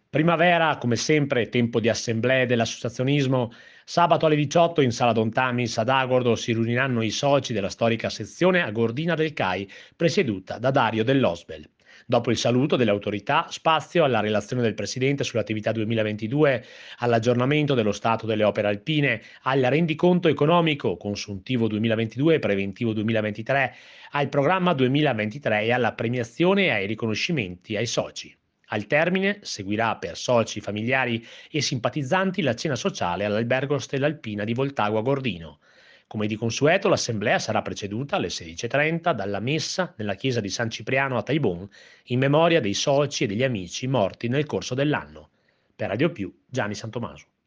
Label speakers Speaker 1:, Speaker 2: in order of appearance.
Speaker 1: Primavera, come sempre, tempo di assemblee dell'associazionismo. Sabato alle 18 in Sala Don Tamis ad Agordo si riuniranno i soci della storica sezione Agordina del CAI, presieduta da Dario Dell'Osbel. Dopo il saluto delle autorità, spazio alla relazione del Presidente sull'attività 2022, all'aggiornamento dello stato delle opere alpine, al rendiconto economico, consuntivo 2022 e preventivo 2023, al programma 2023 e alla premiazione e ai riconoscimenti ai soci. Al termine seguirà per soci, familiari e simpatizzanti la cena sociale all'Albergo Stella Alpina di Voltago a Gordino. Come di consueto, l'assemblea sarà preceduta alle 16:30 dalla messa nella chiesa di San Cipriano a Taibon in memoria dei soci e degli amici morti nel corso dell'anno. Per Radio Più, Gianni Santomaso.